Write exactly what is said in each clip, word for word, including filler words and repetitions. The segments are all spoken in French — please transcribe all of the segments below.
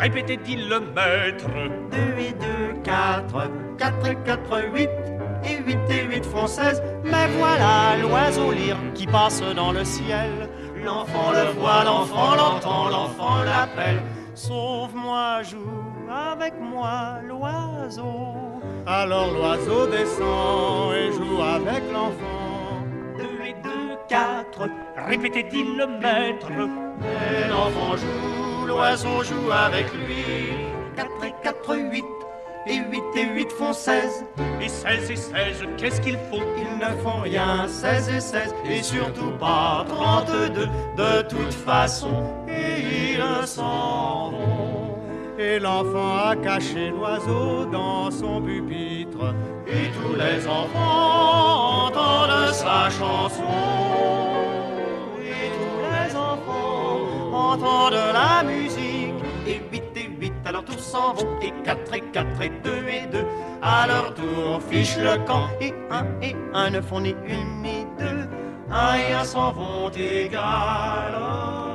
répétez, dit le maître. Deux et deux, quatre, quatre et quatre, huit, et huit et huit font seize. Mais voilà l'oiseau lyre qui passe dans le ciel. L'enfant le voit, l'enfant l'entend, l'enfant l'appelle. Sauve-moi, joue avec moi, l'oiseau. Alors l'oiseau descend et joue avec l'enfant. Deux et deux, quatre, répétez, dit le maître. Et l'enfant joue, l'oiseau joue avec lui. Quatre et quatre, huit, et huit et huit font seize. Et seize et seize, qu'est-ce qu'ils font? Ils ne font rien, seize et seize, et surtout pas trente-deux. De toute façon, et ils s'en vont. Et l'enfant a caché l'oiseau dans son pupitre. Et tous les enfants entendent sa chanson. Et tous les enfants entendent la musique. Et huit et huit, alors tous s'en vont. Et quatre et quatre, et deux et deux, à leur tour fichent le camp. Et un et un ne font ni une ni deux. Un et un s'en vont également.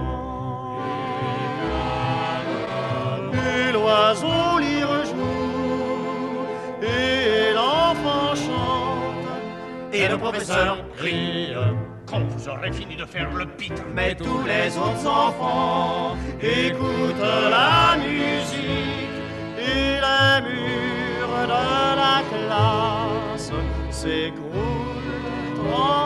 Et l'oiseau lyre joue, et l'enfant chante, et le professeur rit. Quand vous aurez fini de faire le pitre. Mais tous les autres enfants écoutent la musique, et les murs de la classe s'écroulent.